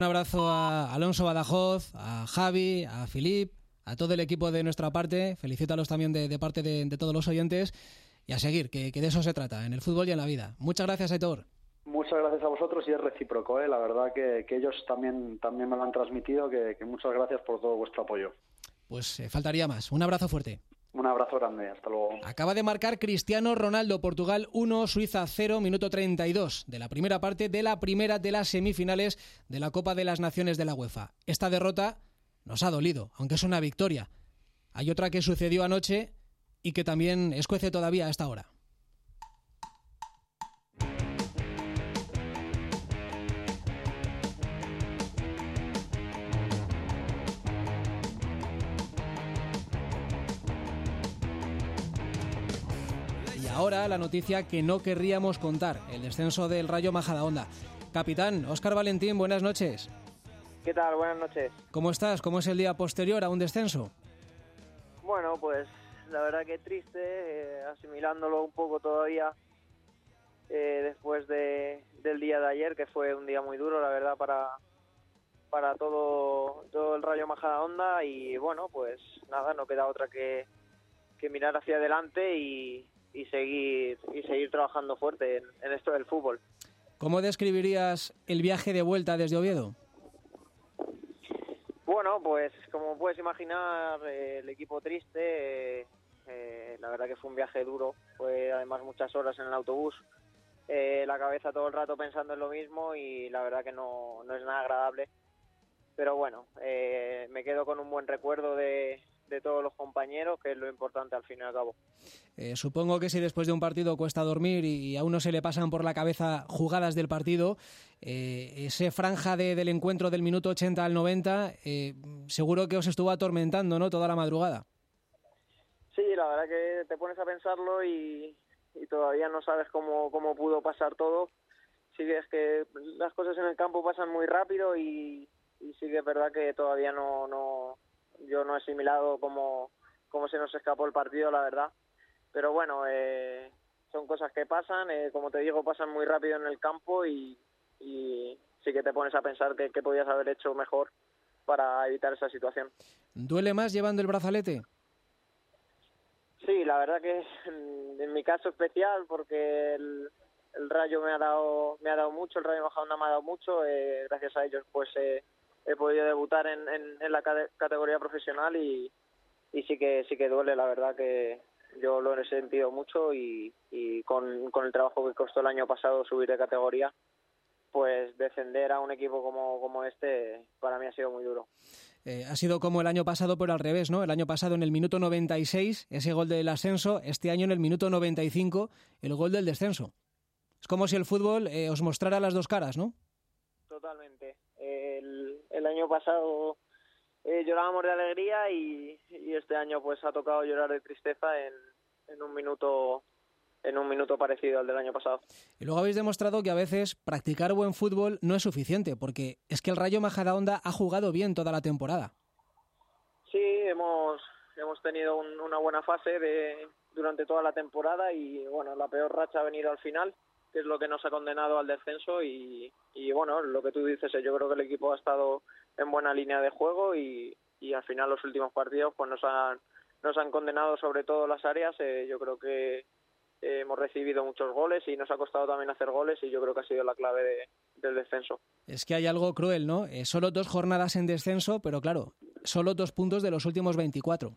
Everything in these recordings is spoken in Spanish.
Un abrazo a Alonso Badajoz, a Javi, a Filip, a todo el equipo de nuestra parte. Felicítalos también de parte de todos los oyentes. Y a seguir, que de eso se trata, en el fútbol y en la vida. Muchas gracias, Aitor. Muchas gracias a vosotros y es recíproco, la verdad que ellos también me lo han transmitido, que muchas gracias por todo vuestro apoyo. Pues faltaría más. Un abrazo fuerte. Un abrazo grande, hasta luego. Acaba de marcar Cristiano Ronaldo, Portugal 1, Suiza 0, minuto 32 de la primera parte de la primera de las semifinales de la Copa de las Naciones de la UEFA. Esta derrota nos ha dolido, aunque es una victoria. Hay otra que sucedió anoche y que también escuece todavía a esta hora. Ahora la noticia que no querríamos contar, el descenso del Rayo Majadahonda. Capitán, Óscar Valentín, buenas noches. ¿Qué tal? Buenas noches. ¿Cómo estás? ¿Cómo es el día posterior a un descenso? Bueno, pues la verdad que triste, asimilándolo un poco todavía después del día de ayer, que fue un día muy duro, la verdad, para todo el Rayo Majadahonda. Y bueno, pues nada, no queda otra que mirar hacia adelante y seguir trabajando fuerte en esto del fútbol. ¿Cómo describirías el viaje de vuelta desde Oviedo? Bueno, pues como puedes imaginar, el equipo triste, la verdad que fue un viaje duro, fue además muchas horas en el autobús, la cabeza todo el rato pensando en lo mismo y la verdad que no es nada agradable, pero bueno, me quedo con un buen recuerdo de todos los compañeros, que es lo importante al fin y al cabo. Supongo que si después de un partido cuesta dormir y a uno se le pasan por la cabeza jugadas del partido, ese franja del encuentro del minuto 80 al 90, seguro que os estuvo atormentando, ¿no?, toda la madrugada. Sí, la verdad que te pones a pensarlo y todavía no sabes cómo pudo pasar todo. Sí que es que las cosas en el campo pasan muy rápido y sí que es verdad que todavía yo no he asimilado cómo se nos escapó el partido, la verdad. Pero bueno, son cosas que pasan, como te digo, pasan muy rápido en el campo y sí que te pones a pensar qué podías haber hecho mejor para evitar esa situación. ¿Duele más llevando el brazalete? Sí, la verdad que en mi caso especial, porque el Rayo me ha dado mucho, el Rayo Majadahonda me ha dado mucho, gracias a ellos pues he podido debutar en la categoría profesional y sí que duele, la verdad que yo lo he sentido mucho y con el trabajo que costó el año pasado subir de categoría, pues descender a un equipo como este para mí ha sido muy duro. Ha sido como el año pasado, pero al revés, ¿no? El año pasado en el minuto 96 ese gol del ascenso, este año en el minuto 95 el gol del descenso. Es como si el fútbol os mostrara las dos caras, ¿no? Totalmente. El año pasado llorábamos de alegría y este año pues ha tocado llorar de tristeza en un minuto parecido al del año pasado. Y luego habéis demostrado que a veces practicar buen fútbol no es suficiente, porque es que el Rayo Majadahonda ha jugado bien toda la temporada. Sí, hemos tenido una buena fase durante toda la temporada y bueno, la peor racha ha venido al final, que es lo que nos ha condenado al descenso y bueno, lo que tú dices, yo creo que el equipo ha estado en buena línea de juego y al final los últimos partidos pues nos han condenado sobre todo las áreas. Yo creo que hemos recibido muchos goles y nos ha costado también hacer goles y yo creo que ha sido la clave del descenso. Es que hay algo cruel, ¿no? Solo 2 jornadas en descenso, pero claro, solo 2 puntos de los últimos 24.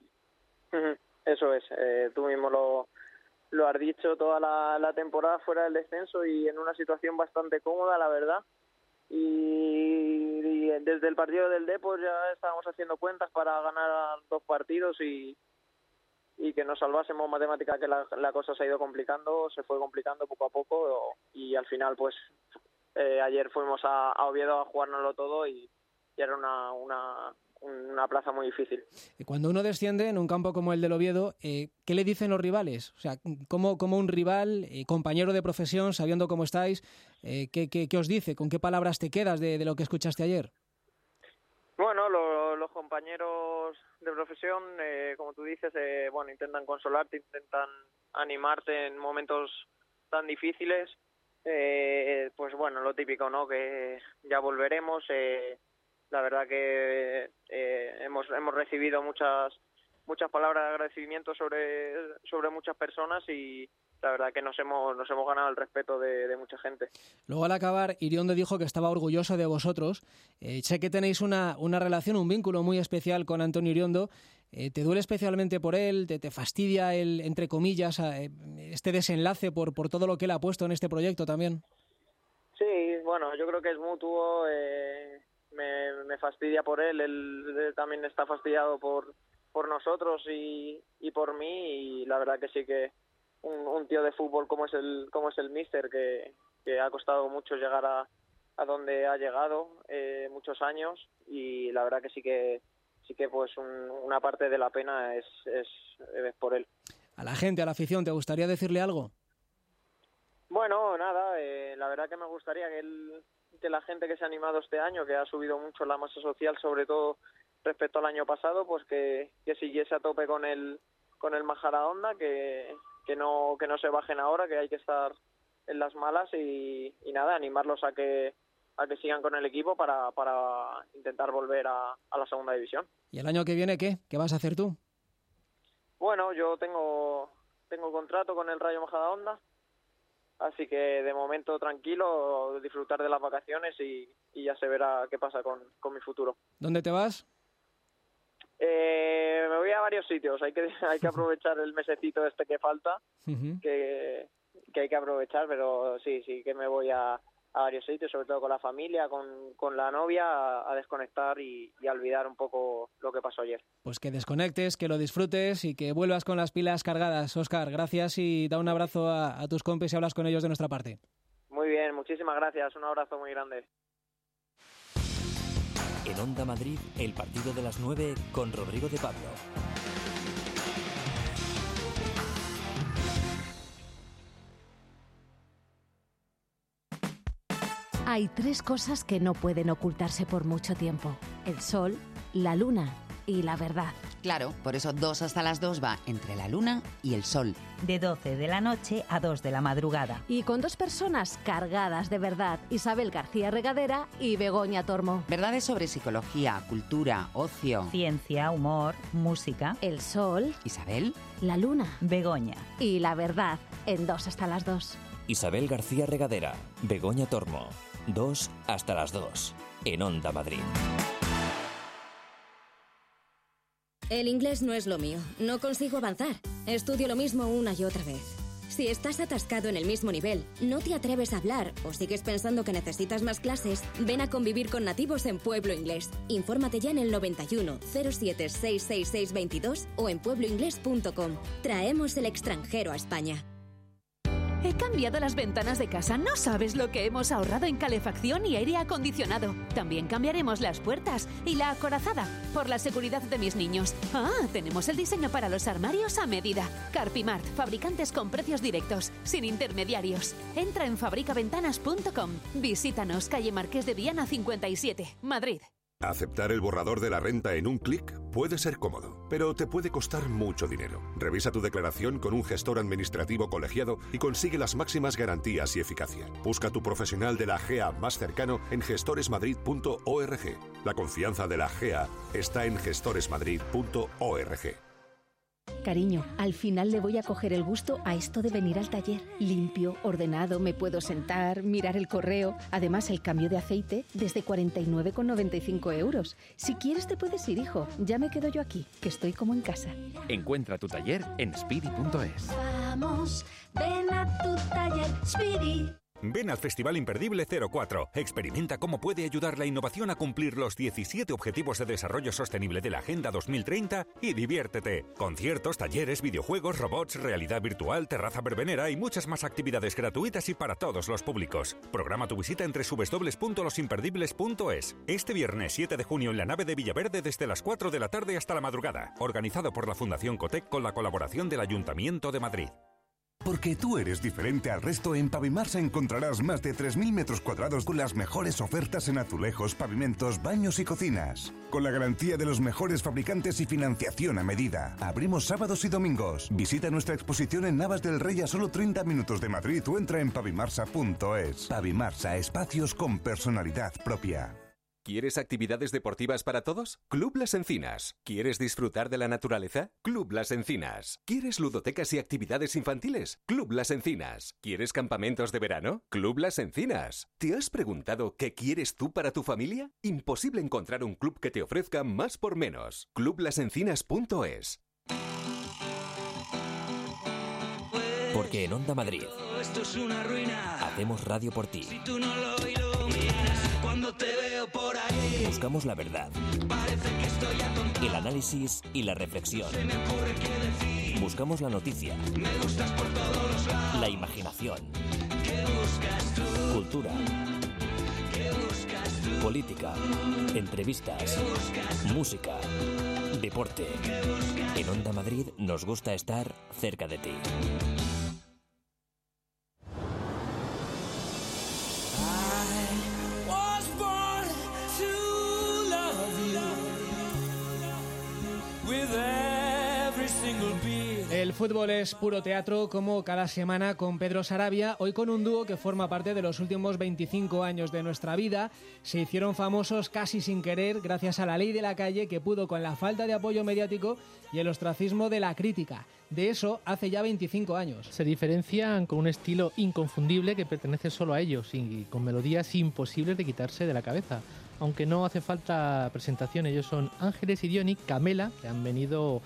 Eso es, tú mismo lo has dicho, toda la temporada fuera del descenso y en una situación bastante cómoda, la verdad. Y desde el partido del Depor ya estábamos haciendo cuentas para ganar 2 partidos y que nos salvásemos matemática, que la cosa se ha ido complicando, se fue complicando poco a poco y al final pues ayer fuimos a Oviedo a jugárnoslo todo y era una plaza muy difícil. Cuando uno desciende en un campo como el del Oviedo, ¿qué le dicen los rivales? O sea, ¿cómo un rival, compañero de profesión, sabiendo cómo estáis, qué os dice? ¿Con qué palabras te quedas de lo que escuchaste ayer? Bueno, los compañeros de profesión, como tú dices, intentan consolarte, intentan animarte en momentos tan difíciles. Pues bueno, lo típico, ¿no? Que ya volveremos. La verdad que hemos recibido muchas palabras de agradecimiento sobre muchas personas y la verdad que nos hemos ganado el respeto de mucha gente. Luego, al acabar, Iriondo dijo que estaba orgulloso de vosotros. Sé que tenéis una relación, un vínculo muy especial con Antonio Iriondo. ¿Te duele especialmente por él? ¿Te fastidia el, entre comillas, este desenlace por todo lo que él ha puesto en este proyecto también? Sí, bueno, yo creo que es mutuo. Me fastidia por él también está fastidiado por nosotros y por mí, y la verdad que sí que un tío de fútbol como es el míster, que ha costado mucho llegar a donde ha llegado, muchos años, y la verdad que sí que pues una parte de la pena es por él. A la gente, a la afición, ¿te gustaría decirle algo? Bueno, nada, la verdad que me gustaría que la gente que se ha animado este año, que ha subido mucho la masa social, sobre todo respecto al año pasado, pues que siguiese a tope con el Majadahonda, que no se bajen ahora, que hay que estar en las malas y nada, animarlos a que sigan con el equipo para intentar volver a la segunda división. ¿Y el año que viene qué? ¿Qué vas a hacer tú? Bueno, yo tengo contrato con el Rayo Majadahonda, así que de momento tranquilo, disfrutar de las vacaciones y ya se verá qué pasa con mi futuro. ¿Dónde te vas? Me voy a varios sitios, hay que aprovechar el mesecito este que falta, que hay que aprovechar, pero sí que me voy a varios sitios, sobre todo con la familia, con la novia, a desconectar y a olvidar un poco lo que pasó ayer. Pues que desconectes, que lo disfrutes y que vuelvas con las pilas cargadas. Óscar, gracias y da un abrazo a tus compis y hablas con ellos de nuestra parte. Muy bien, muchísimas gracias, un abrazo muy grande. En Onda Madrid, el partido de las 9 con Rodrigo de Pablo. Hay tres cosas que no pueden ocultarse por mucho tiempo: el sol, la luna y la verdad. Claro, por eso 2 hasta las 2 va entre la luna y el sol. De 12 de la noche a 2 de la madrugada. Y con dos personas cargadas de verdad: Isabel García Regadera y Begoña Tormo. Verdades sobre psicología, cultura, ocio, ciencia, humor, música. El sol, Isabel, la luna, Begoña y la verdad en 2 hasta las 2. Isabel García Regadera, Begoña Tormo, 2 hasta las 2, en Onda Madrid. El inglés no es lo mío, no consigo avanzar. Estudio lo mismo una y otra vez. Si estás atascado en el mismo nivel, no te atreves a hablar o sigues pensando que necesitas más clases, ven a convivir con nativos en Pueblo Inglés. Infórmate ya en el 91 07 66622 o en puebloinglés.com. Traemos el extranjero a España. He cambiado las ventanas de casa. No sabes lo que hemos ahorrado en calefacción y aire acondicionado. También cambiaremos las puertas y la acorazada por la seguridad de mis niños. Tenemos el diseño para los armarios a medida. Carpimart, fabricantes con precios directos, sin intermediarios. Entra en fabricaventanas.com. Visítanos, calle Marqués de Viana 57, Madrid. Aceptar el borrador de la renta en un clic puede ser cómodo, pero te puede costar mucho dinero. Revisa tu declaración con un gestor administrativo colegiado y consigue las máximas garantías y eficacia. Busca tu profesional de la GEA más cercano en gestoresmadrid.org. La confianza de la GEA está en gestoresmadrid.org. Cariño, al final le voy a coger el gusto a esto de venir al taller. Limpio, ordenado, me puedo sentar, mirar el correo. Además, el cambio de aceite desde 49,95 €. Si quieres te puedes ir, hijo. Ya me quedo yo aquí, que estoy como en casa. Encuentra tu taller en speedy.es. Vamos, ven a tu taller Speedy. Ven al Festival Imperdible 04. Experimenta cómo puede ayudar la innovación a cumplir los 17 Objetivos de Desarrollo Sostenible de la Agenda 2030 y diviértete. Conciertos, talleres, videojuegos, robots, realidad virtual, terraza verbenera y muchas más actividades gratuitas y para todos los públicos. Programa tu visita en www.losimperdibles.es. Este viernes 7 de junio en la nave de Villaverde desde las 4 de la tarde hasta la madrugada. Organizado por la Fundación Cotec con la colaboración del Ayuntamiento de Madrid. Porque tú eres diferente al resto, en Pavimarsa encontrarás más de 3.000 metros cuadrados con las mejores ofertas en azulejos, pavimentos, baños y cocinas. Con la garantía de los mejores fabricantes y financiación a medida. Abrimos sábados y domingos. Visita nuestra exposición en Navas del Rey a solo 30 minutos de Madrid o entra en pavimarsa.es. Pavimarsa, espacios con personalidad propia. ¿Quieres actividades deportivas para todos? Club Las Encinas. ¿Quieres disfrutar de la naturaleza? Club Las Encinas. ¿Quieres ludotecas y actividades infantiles? Club Las Encinas. ¿Quieres campamentos de verano? Club Las Encinas. ¿Te has preguntado qué quieres tú para tu familia? Imposible encontrar un club que te ofrezca más por menos. clublasencinas.es. Porque en Onda Madrid esto es una ruina. Hacemos radio por ti. Si tú no lo iluminas, cuando te veo por ahí, buscamos la verdad, parece que estoy atontado. el análisis y la reflexión. Se me ocurre qué decir. Buscamos la noticia, Me gustas por todos los lados. la imaginación, ¿Qué buscas tú? cultura, ¿Qué buscas tú? política, entrevistas, música, deporte. En Onda Madrid nos gusta estar cerca de ti. El fútbol es puro teatro, como cada semana con Pedro Sarabia, hoy con un dúo que forma parte de los últimos 25 años de nuestra vida. Se hicieron famosos casi sin querer gracias a la ley de la calle, que pudo con la falta de apoyo mediático y el ostracismo de la crítica. De eso hace ya 25 años. Se diferencian con un estilo inconfundible que pertenece solo a ellos y con melodías imposibles de quitarse de la cabeza. Aunque no hace falta presentación, ellos son Ángeles y Diony Camela, que han vendido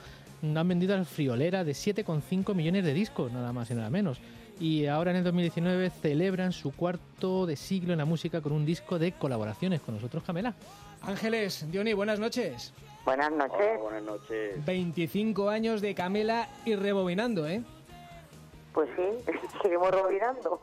a friolera de 7,5 millones de discos, nada más y nada menos. Y ahora en el 2019 celebran su cuarto de siglo en la música con un disco de colaboraciones con nosotros, Camela. Ángeles, Diony, buenas noches. Buenas noches. Hola, buenas noches. 25 años de Camela y rebobinando, ¿eh? Pues sí, seguimos rebobinando.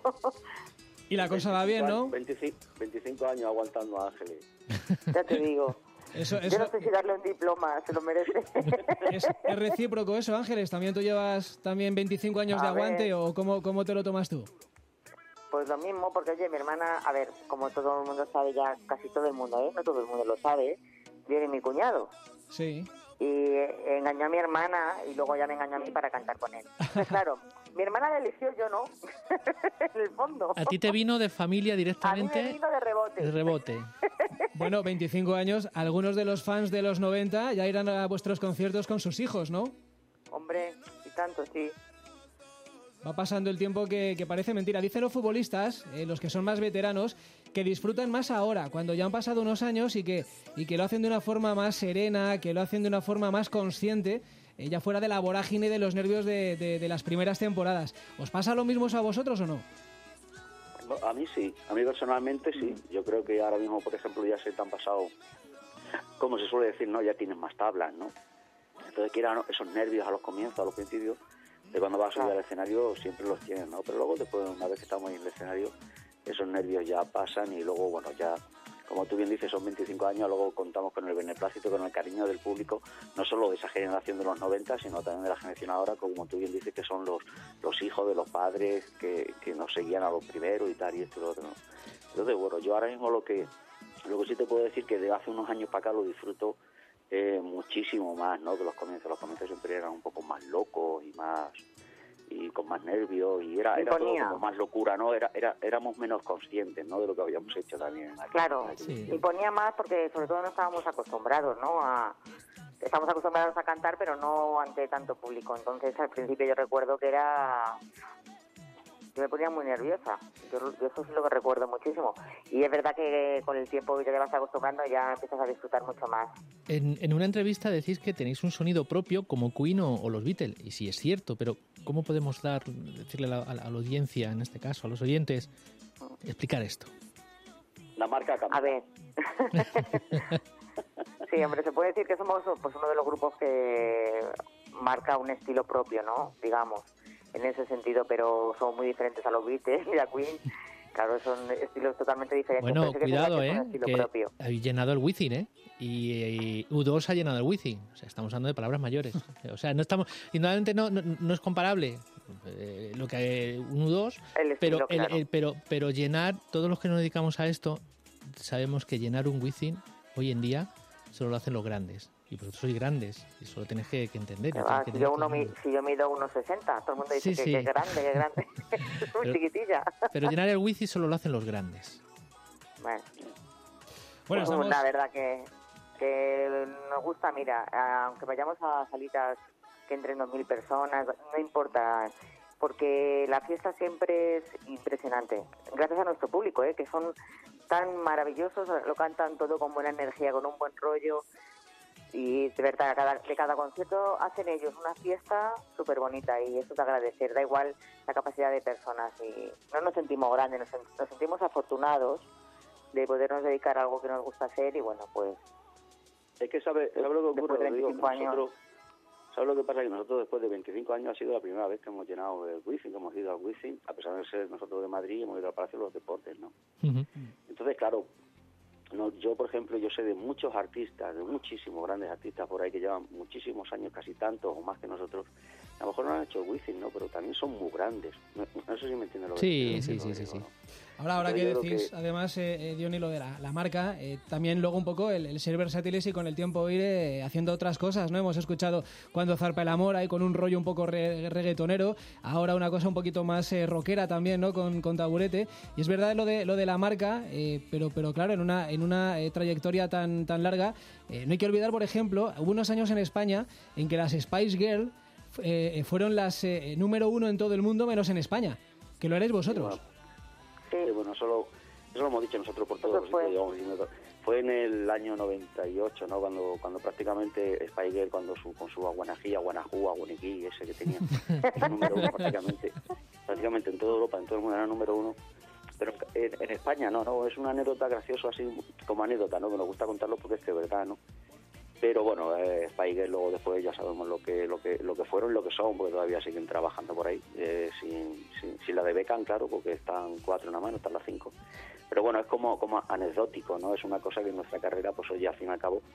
Y la cosa va bien, ¿no? 25 años aguantando a Ángeles. Ya te digo. Eso. Yo no sé si darle un diploma, se lo merece. ¿Es recíproco eso, Ángeles? ¿También tú llevas 25 años de aguante o cómo te lo tomas tú? Pues lo mismo, porque oye, mi hermana, a ver, como todo el mundo sabe ya, casi todo el mundo, no todo el mundo lo sabe, viene mi cuñado. Sí. Y engañó a mi hermana y luego ya me engañó a mí para cantar con él. Pues claro, mi hermana la eligió, yo no, en el fondo. ¿A ti te vino de familia directamente? A mí me vino de rebote. De rebote. Bueno, 25 años, algunos de los fans de los 90 ya irán a vuestros conciertos con sus hijos, ¿no? Hombre, y tanto, sí. Va pasando el tiempo que parece mentira. Dicen los futbolistas, los que son más veteranos, que disfrutan más ahora, cuando ya han pasado unos años y que lo hacen de una forma más serena, que lo hacen de una forma más consciente, ya fuera de la vorágine de los nervios de las primeras temporadas. ¿Os pasa lo mismo a vosotros o no? A mí sí, a mí personalmente sí. Yo creo que ahora mismo, por ejemplo, ya se te han pasado, como se suele decir, ¿no? Ya tienes más tablas, ¿no? Entonces, que eran esos nervios a los comienzos, a los principios, de cuando vas a subir al escenario, siempre los tienes, ¿no? Pero luego, después, una vez que estamos en el escenario, esos nervios ya pasan y luego, bueno, ya, como tú bien dices, son 25 años, luego contamos con el beneplácito, con el cariño del público, no solo de esa generación de los 90, sino también de la generación ahora, como tú bien dices, que son los hijos de los padres que nos seguían a los primeros y tal, y esto y lo otro, ¿no? Entonces, bueno, yo ahora mismo lo que sí te puedo decir que de hace unos años para acá lo disfruto muchísimo más, ¿no? Que los comienzos. Los comienzos siempre eran un poco más locos y con más nervios y era todo como más locura, ¿no? Éramos menos conscientes, ¿no? De lo que habíamos hecho también. Claro, sí. Imponía más porque sobre todo no estábamos acostumbrados, ¿no? Estamos acostumbrados a cantar, pero no ante tanto público. Entonces, al principio yo recuerdo que yo me ponía muy nerviosa. Yo eso sí lo que recuerdo muchísimo. Y es verdad que con el tiempo que ya te vas acostumbrando ya empiezas a disfrutar mucho más. En una entrevista decís que tenéis un sonido propio como Queen o los Beatles. Y sí es cierto, pero ¿cómo podemos decirle a la audiencia, en este caso, a los oyentes, explicar esto? La marca cambia. A ver. Sí, hombre, se puede decir que somos pues uno de los grupos que marca un estilo propio, ¿no? Digamos, en ese sentido, pero son muy diferentes a los Beatles y a Queen. Claro, son estilos totalmente diferentes. Bueno, cuidado, que propio. Habéis llenado el Wizzing, y U2 ha llenado el Wizzing. O sea, estamos hablando de palabras mayores. O sea, no estamos, indudablemente no es comparable. lo que 1-2, estilo, pero llenar, todos los que nos dedicamos a esto, sabemos que llenar un Wizzing hoy en día solo lo hacen los grandes. Y vosotros sois grandes, y eso lo tenéis que entender. Si yo mido 1,60, todo el mundo dice que es grande. Es muy chiquitilla. Pero llenar el Wizzing solo lo hacen los grandes. Bueno, estamos... La verdad que nos gusta, mira, aunque vayamos a salitas que entren 2.000 personas, no importa, porque la fiesta siempre es impresionante. Gracias a nuestro público, que son tan maravillosos, lo cantan todo con buena energía, con un buen rollo. Y de verdad, de cada concierto hacen ellos una fiesta súper bonita y eso es de agradecer. Da igual la capacidad de personas y no nos sentimos grandes, nos sentimos afortunados de podernos dedicar a algo que nos gusta hacer y bueno, pues... Es que ¿sabe lo que ocurre? De 25 años. ¿Sabes lo que pasa? Que nosotros después de 25 años ha sido la primera vez que hemos llenado el Wizzing, que hemos ido al Wizzing, a pesar de ser nosotros de Madrid, hemos ido al Palacio de los Deportes, ¿no? Uh-huh. Entonces, claro... No, yo, por ejemplo, yo sé de muchos artistas, de muchísimos grandes artistas por ahí que llevan muchísimos años, casi tantos o más que nosotros. A lo mejor no han hecho el Wizzing, ¿no? Pero también son muy grandes. No sé si me entiendes lo que digo. Sí. Ahora que decís, además, Diony, lo de la marca, también luego un poco el ser versátiles y con el tiempo ir haciendo otras cosas, ¿no? Hemos escuchado Cuando zarpa el amor, ahí con un rollo un poco reggaetonero, ahora una cosa un poquito más rockera también, ¿no? Con Taburete. Y es verdad lo de la marca, pero claro, en una trayectoria tan larga, no hay que olvidar, por ejemplo, hubo unos años en España en que las Spice Girls fueron las número 1 en todo el mundo, menos en España, que lo haréis vosotros. Sí, bueno, eso lo hemos dicho nosotros por todos los sitios. Fue en el año 98, ¿no? Cuando prácticamente Spice Girl, con su Aguanají, Aguanajú, Aguaniquí, ese que tenía, el número 1 prácticamente en toda Europa, en todo el mundo era número 1. Pero en España no, es una anécdota graciosa, así como anécdota, ¿no? Que nos gusta contarlo porque es que es verdad, ¿no? Pero bueno, Spice Girl luego después ya sabemos lo que fueron y lo que son, porque todavía siguen trabajando por ahí, sin la de Beckham, claro, porque están 4 en la mano, están las 5. Pero bueno, es como anecdótico, ¿no? Es una cosa que en nuestra carrera, pues oye, al fin y al cabo,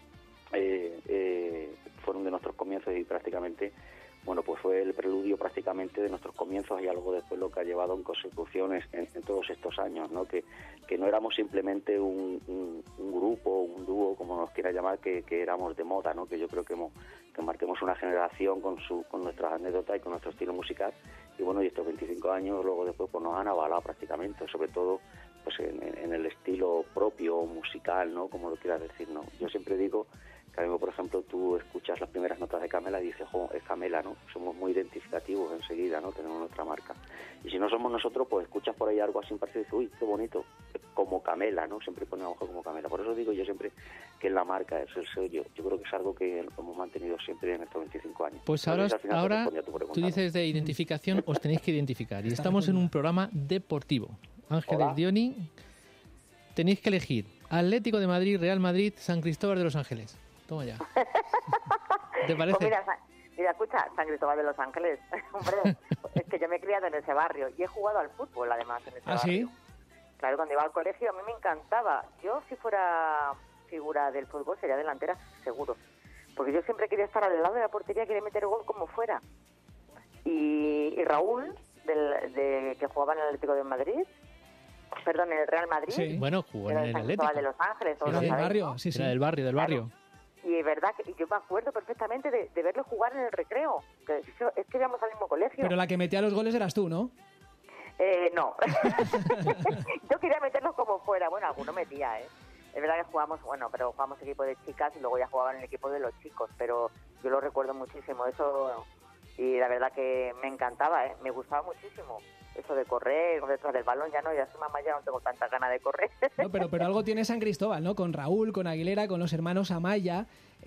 fueron de nuestros comienzos y prácticamente, bueno, pues fue el preludio prácticamente de nuestros comienzos y algo después lo que ha llevado en consecuciones en todos estos años, ¿no? Que no éramos simplemente un grupo, un dúo, como nos quiera llamar, que éramos de moda, ¿no? Que yo creo que marquemos una generación con nuestras anécdotas y con nuestro estilo musical. Y bueno, y estos 25 años luego después pues nos han avalado prácticamente, sobre todo pues en el estilo propio musical, ¿no? Como lo quieras decir, ¿no? Yo siempre digo que a mí, por ejemplo, tú escuchas las primeras notas de Camela y dices, jo, es Camela, ¿no? Somos muy identificativos enseguida, ¿no? Tenemos nuestra marca. Y si no somos nosotros, pues escuchas por ahí algo así parecido y dices, uy, qué bonito, como Camela, ¿no? Siempre ponemos como Camela. Por eso digo yo siempre que la marca es el sello. Yo creo que es algo que hemos mantenido siempre en estos 25 años. Pues ahora tú dices de identificación, os tenéis que identificar. Y estamos en un programa deportivo. Ángeles, Diony, tenéis que elegir Atlético de Madrid, Real Madrid, San Cristóbal de los Ángeles. Toma ya. ¿Te parece? Pues mira, escucha, San Cristóbal de los Ángeles. Hombre, es que yo me he criado en ese barrio y he jugado al fútbol, además, en ese barrio. ¿Sí? Claro, cuando iba al colegio a mí me encantaba. Yo, si fuera figura del fútbol, sería delantera, seguro. Porque yo siempre quería estar al lado de la portería, quería meter gol como fuera. Y Raúl, que jugaba en el Atlético de Madrid, en el Real Madrid. Sí, bueno, jugó en el Atlético. De los Ángeles. Era del barrio, sí. Era del barrio. Claro. Y es verdad que yo me acuerdo perfectamente de verlo jugar en el recreo. Es que íbamos al mismo colegio. Pero la que metía los goles eras tú, ¿no? No. Yo quería meterlos como fuera. Bueno, alguno metía, ¿eh? Es verdad que jugamos equipo de chicas y luego ya jugaban en el equipo de los chicos. Pero yo lo recuerdo muchísimo. Eso, y la verdad que me encantaba, ¿eh? Me gustaba muchísimo. Eso de correr detrás del balón, ya soy mamá, ya no tengo tanta ganas de correr. No, pero algo tiene San Cristóbal, ¿no? Con Raúl, con Aguilera, con los hermanos Amaya.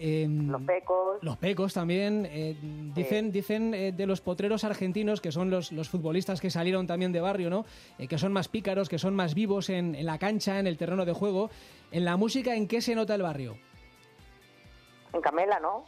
Los Pecos también. Dicen de los potreros argentinos, que son los futbolistas que salieron también de barrio, ¿no? Que son más pícaros, que son más vivos en la cancha, en el terreno de juego. En la música, ¿en qué se nota el barrio? En Camela, ¿no?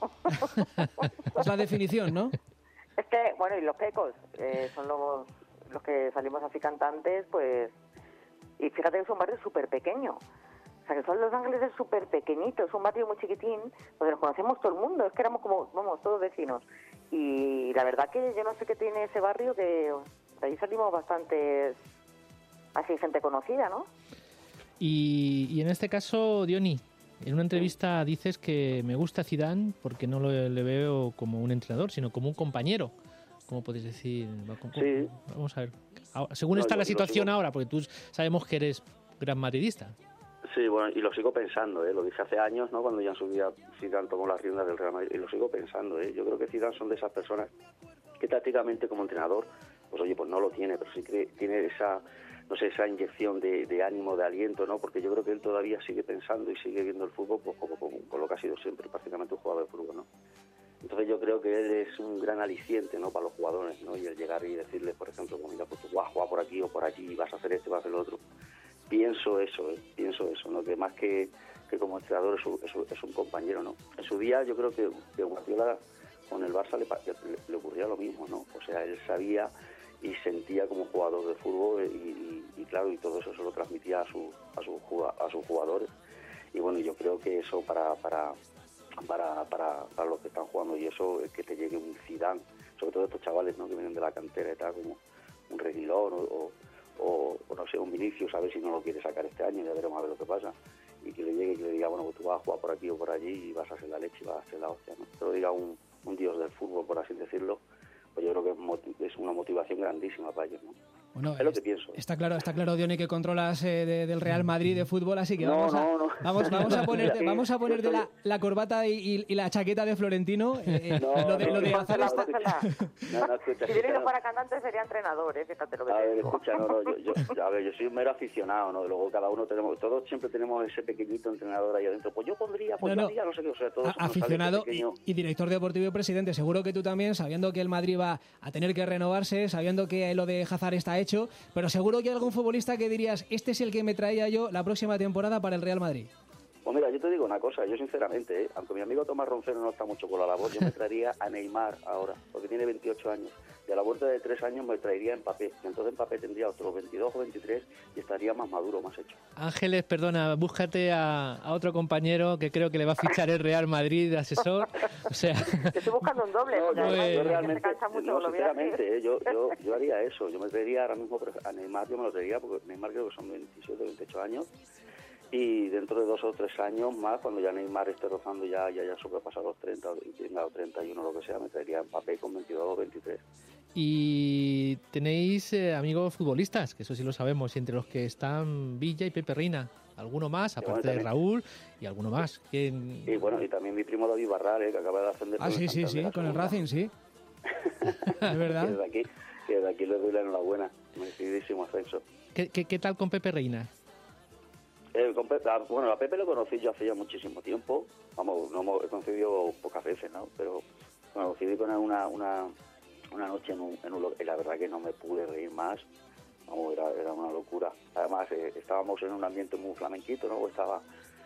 Es la definición, ¿no? Es que, bueno, y los Pecos son los que salimos así cantantes, pues, y fíjate que es un barrio súper pequeño. O sea, que son Los Ángeles es súper pequeñito, es un barrio muy chiquitín, donde nos conocemos todo el mundo, es que éramos como, todos vecinos. Y la verdad que yo no sé qué tiene ese barrio, que de ahí salimos bastantes, así gente conocida, ¿no? Y en este caso, Diony, en una entrevista dices que me gusta Zidane porque no le veo como un entrenador, sino como un compañero. ¿Cómo podéis decir? Sí. Vamos a ver. Según está la situación ahora, porque tú sabemos que eres gran madridista. Sí, bueno, y lo sigo pensando, lo dije hace años, ¿no? Cuando ya en su día Zidane tomó las riendas del Real Madrid, y lo sigo pensando, Yo creo que Zidane son de esas personas que tácticamente como entrenador, pues oye, pues no lo tiene, pero sí que tiene esa, no sé, esa inyección de ánimo, de aliento, ¿no? Porque yo creo que él todavía sigue pensando y sigue viendo el fútbol pues como lo que ha sido siempre, prácticamente un jugador de fútbol, ¿no? Entonces yo creo que él es un gran aliciente, ¿no? Para los jugadores, ¿no? Y el llegar y decirles, por ejemplo, pues mira, pues tú vas a jugar por aquí o por allí, vas a hacer esto, vas a hacer lo otro. Pienso eso, ¿no? Que más que como entrenador es un compañero, ¿no? En su día yo creo que Guardiola con el Barça le ocurría lo mismo, ¿no? O sea, él sabía y sentía como jugador de fútbol y claro, y todo eso se lo transmitía a sus jugadores. Y bueno, yo creo que eso para los que están jugando, y eso es que te llegue un Zidane, sobre todo estos chavales, ¿no? Que vienen de la cantera y tal, como un Reguilón o no sé, un Vinicius, a ver si no lo quiere sacar este año, ya veremos a ver lo que pasa, y que le llegue y que le diga, bueno, pues tú vas a jugar por aquí o por allí y vas a hacer la leche y vas a hacer la hostia, ¿no? Te lo diga un dios del fútbol, por así decirlo, pues yo creo que es una motivación grandísima para ellos, ¿no? Bueno, es lo que pienso. Está claro, Diony, que controlas del Real Madrid de fútbol, así que vamos a ponerte la corbata y la chaqueta de Florentino. Lo de hacer esta... Si viene que fuera cantante sería entrenador, fíjate lo que te digo. Escucha, yo soy un mero aficionado, ¿no? Luego cada uno todos siempre tenemos ese pequeñito entrenador ahí adentro. Pues yo pondría, no sé qué, o sea, todos aficionado y director deportivo y presidente. Seguro que tú también, sabiendo que el Madrid va a tener que renovarse, sabiendo que lo de Hazard está hecho, pero seguro que hay algún futbolista que dirías, este es el que me traía yo la próxima temporada para el Real Madrid. Pues mira, yo te digo una cosa, yo sinceramente, aunque mi amigo Tomás Roncero no está mucho con la labor, yo me traería a Neymar ahora, porque tiene 28 años, y a la vuelta de 3 años me traería a Mbappé, y entonces Mbappé tendría otros 22 o 23 y estaría más maduro, más hecho. Ángeles, perdona, búscate a otro compañero que creo que le va a fichar el Real Madrid de asesor, o sea... Te estoy buscando un doble, yo realmente, sinceramente, yo haría eso, yo me traería ahora mismo a Neymar, yo me lo traería, porque Neymar creo que son 27 o 28 años, y dentro de 2 o 3 años más, cuando ya Neymar esté rozando ya sobrepasa los 30 o 31, lo que sea, me traería Mbappé con 22 o 23. Y tenéis amigos futbolistas, que eso sí lo sabemos, y entre los que están Villa y Pepe Reina. ¿Alguno más? Aparte de Raúl y alguno más. Y bueno, y también mi primo David Barral, que acaba de ascender. Sí, con el Racing, sí. Es verdad. Que desde aquí le doy la enhorabuena. Merecidísimo ascenso. ¿Qué tal con Pepe Reina? Bueno, a Pepe lo conocí yo hace ya muchísimo tiempo. Vamos, no he conocido pocas veces, ¿no? Pero bueno, coincidí con él una noche en un y la verdad que no me pude reír más. Vamos, era una locura. Además, estábamos en un ambiente muy flamenquito, ¿no? Estaba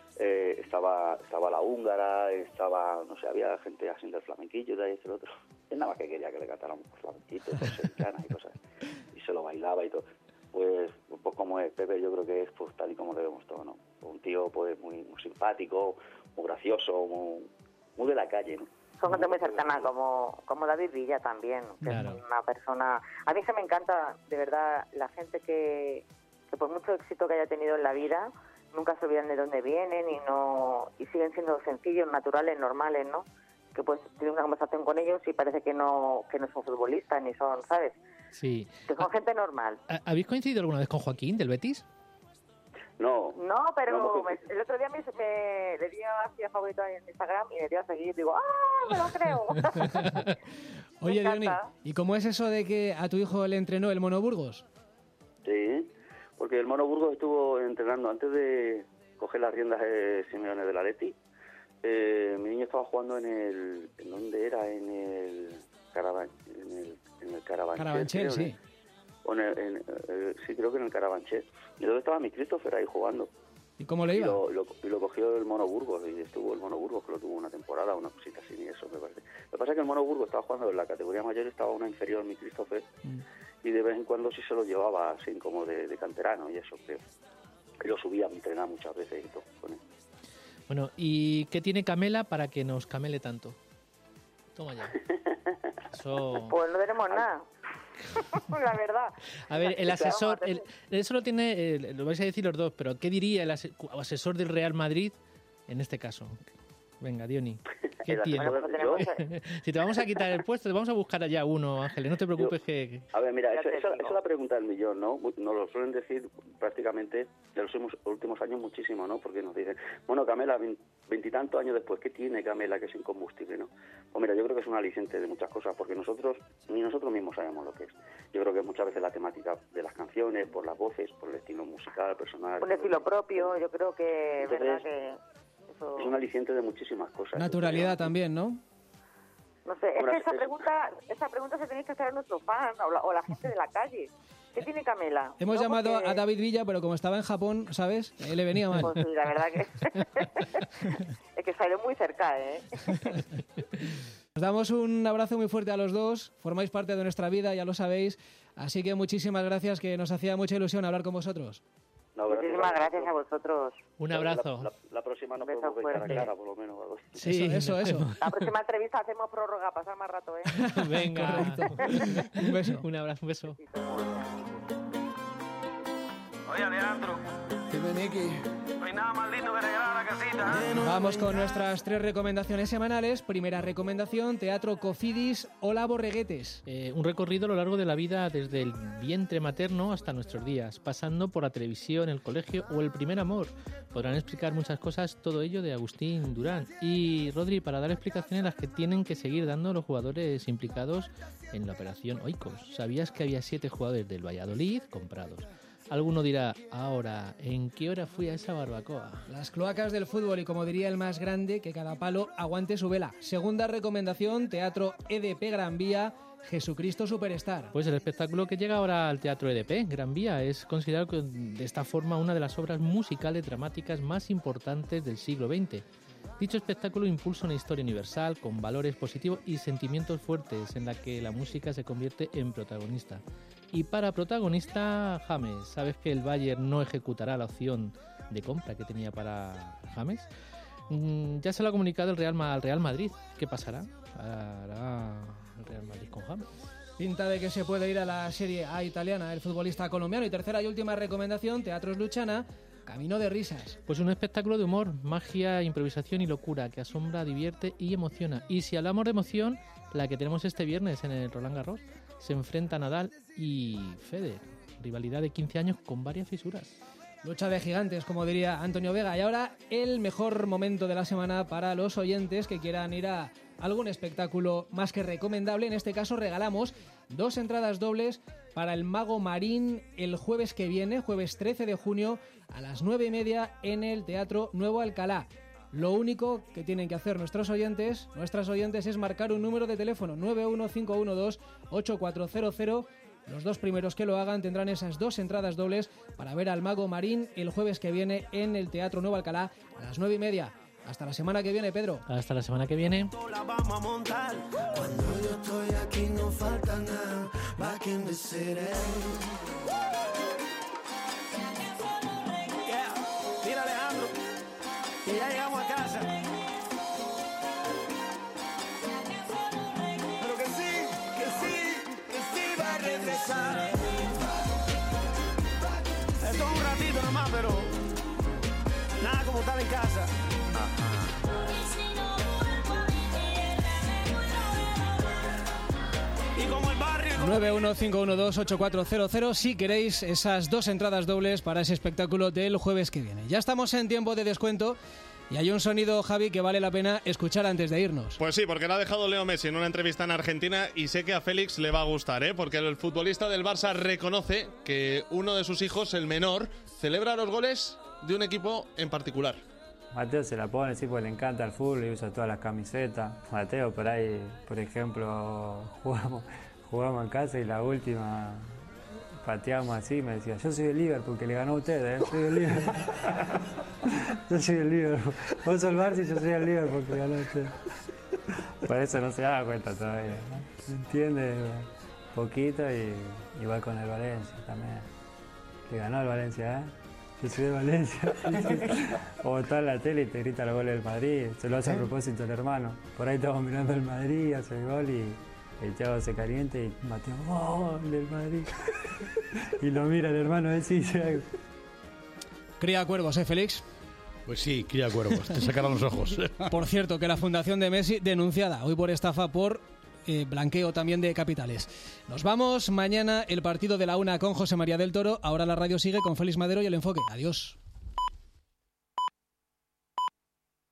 la húngara, no sé, había gente así del flamenquillo, de ahí, el otro. Él nada más que quería que le cantáramos flamenquito, sevillanas y cosas. Y se lo bailaba y todo. Pues como es Pepe, yo creo que es pues tal y como le vemos todo, ¿no? Un tío pues muy simpático, muy gracioso, muy de la calle, ¿no? Son gente muy cercana, como David Villa también, que claro. Es una persona... A mí se me encanta, de verdad, la gente que por mucho éxito que haya tenido en la vida, nunca se olvidan de dónde vienen y siguen siendo sencillos, naturales, normales, ¿no? Que pues tienes una conversación con ellos y parece que no son futbolistas ni son, ¿sabes? Sí. Que son gente normal. ¿Habéis coincidido alguna vez con Joaquín del Betis? No, pero el otro día le di a favorito en Instagram y le di a seguir y digo, ¡ah, me lo creo! Oye, Diony, ¿y cómo es eso de que a tu hijo le entrenó el Mono Burgos? Sí, porque el Mono Burgos estuvo entrenando antes de coger las riendas de Simeone del Atleti. Mi niño estaba jugando ¿en dónde era? En el Carabanchel, sí. Sí, creo que en el Carabanchel. Y luego estaba mi Christopher ahí jugando. ¿Y cómo le iba? Y lo cogió el Mono Burgos, y estuvo el Mono Burgos, que lo tuvo una temporada, una cosita así, y eso me parece. Lo que pasa es que el Mono Burgos estaba jugando en la categoría mayor, estaba una inferior, mi Christopher, y de vez en cuando sí se lo llevaba así como de canterano y eso, creo. Y lo subía a entrenar muchas veces y todo con él. Bueno, ¿y qué tiene Camela para que nos camele tanto? Toma ya. Eso... Pues no tenemos nada. La verdad. A ver, el asesor, eso lo tiene, lo vais a decir los dos, pero ¿qué diría el asesor del Real Madrid en este caso? Venga, Diony, ¿qué tiene? Si te vamos a quitar el puesto, te vamos a buscar allá uno, Ángeles, no te preocupes que... A ver, mira, esa es la pregunta del millón, ¿no? Nos lo suelen decir prácticamente de los últimos años muchísimo, ¿no? Porque nos dicen, bueno, Camela, 20 y tantos años después, ¿qué tiene Camela que es incombustible, no? Pues mira, yo creo que es un aliciente de muchas cosas, porque ni nosotros mismos sabemos lo que es. Yo creo que muchas veces la temática de las canciones, por las voces, por el estilo musical, personal... Un estilo propio, yo creo que... Entonces, ¿verdad que...? Es un aliciente de muchísimas cosas. Naturalidad también, ¿no? No sé, es que esa pregunta se tiene que hacer a nuestros fans o la gente de la calle. ¿Qué tiene Camela? Hemos llamado a David Villa, pero como estaba en Japón, ¿sabes? Le venía mal. Pues sí, la verdad que... es que salió muy cerca, ¿eh? Os damos un abrazo muy fuerte a los dos. Formáis parte de nuestra vida, ya lo sabéis. Así que muchísimas gracias, que nos hacía mucha ilusión hablar con vosotros. No, muchísimas gracias a vosotros. Un abrazo. La próxima no podemos ver cara a cara, por lo menos. Sí, eso. La próxima entrevista hacemos prórroga, pasar más rato, ¿eh? Venga. Un beso. Un abrazo, un beso. Oye, Alejandro. Dime, Nicky. No hay nada más lindo que regalar a la casita. Vamos con nuestras 3 recomendaciones semanales. Primera recomendación, Teatro Cofidis, Hola Borreguetes. Un recorrido a lo largo de la vida desde el vientre materno hasta nuestros días, pasando por la televisión, el colegio o el primer amor. Podrán explicar muchas cosas, todo ello de Agustín Durán. Y Rodri, para dar explicaciones las que tienen que seguir dando los jugadores implicados en la operación Oikos. ¿Sabías que había 7 jugadores del Valladolid comprados? Alguno dirá, ahora, ¿en qué hora fui a esa barbacoa? Las cloacas del fútbol y, como diría el más grande, que cada palo aguante su vela. Segunda recomendación, Teatro EDP Gran Vía, Jesucristo Superstar. Pues el espectáculo que llega ahora al Teatro EDP Gran Vía es considerado de esta forma una de las obras musicales dramáticas más importantes del siglo XX. Dicho espectáculo impulsa una historia universal con valores positivos y sentimientos fuertes en la que la música se convierte en protagonista. Y para protagonista, James. ¿Sabes que el Bayern no ejecutará la opción de compra que tenía para James? Ya se lo ha comunicado al Real Madrid. ¿Qué pasará? ¿Hará el Real Madrid con James? Pinta de que se puede ir a la Serie A italiana el futbolista colombiano. Y tercera y última recomendación, Teatros Luchana, Camino de Risas. Pues un espectáculo de humor, magia, improvisación y locura que asombra, divierte y emociona. Y si hablamos de emoción, la que tenemos este viernes en el Roland Garros. Se enfrenta Nadal y Federer. Rivalidad de 15 años con varias fisuras. Lucha de gigantes, como diría Antonio Vega. Y ahora el mejor momento de la semana para los oyentes que quieran ir a algún espectáculo más que recomendable. En este caso regalamos 2 entradas dobles para el Mago Marín el jueves que viene, jueves 13 de junio a las 9:30 en el Teatro Nuevo Alcalá. Lo único que tienen que hacer nuestras oyentes es marcar un número de teléfono 91512-8400. Los 2 primeros que lo hagan tendrán esas 2 entradas dobles para ver al Mago Marín el jueves que viene en el Teatro Nuevo Alcalá a las 9:30. Hasta la semana que viene, Pedro. Hasta la semana que viene. La vamos a montar. Cuando yo estoy aquí no falta nada. Back in the city. Yeah. Mira, Alejandro, que ya llegamos a casa. Pero que sí va a regresar. Esto es un ratito nomás, pero nada como estar en casa. 915128400 si queréis esas 2 entradas dobles para ese espectáculo del jueves que viene. Ya estamos en tiempo de descuento y hay un sonido, Javi, que vale la pena escuchar antes de irnos. Pues sí, porque lo ha dejado Leo Messi en una entrevista en Argentina y sé que a Félix le va a gustar, porque el futbolista del Barça reconoce que uno de sus hijos, el menor, celebra los goles de un equipo en particular. Mateo se la pone, sí, porque le encanta el fútbol y usa todas las camisetas. Mateo, por ahí, por ejemplo, jugamos en casa y la última pateamos así, me decía, yo soy el Liverpool, que le ganó a ustedes, soy el Liverpool. Yo soy el Liverpool. Vos sos el Barça y yo soy el Liverpool, que le ganó a ustedes. Por eso no se da cuenta todavía, ¿no? Entiende poquito y igual con el Valencia también. Que ganó el Valencia, ¿eh? Yo soy de Valencia. O está en la tele y te grita los goles del Madrid. Se lo hace a propósito el hermano. Por ahí estamos mirando el Madrid, hace el gol y El Thiago se calienta y Mateo, ¡oh, del Madrid! Y lo mira el hermano de sí. Cría cuervos, Félix. Pues sí, cría cuervos, te sacaron los ojos. Por cierto, que la Fundación de Messi denunciada hoy por estafa por blanqueo también de capitales. Nos vamos mañana el partido de la 1 con José María del Toro. Ahora la radio sigue con Félix Madero y El Enfoque. Adiós.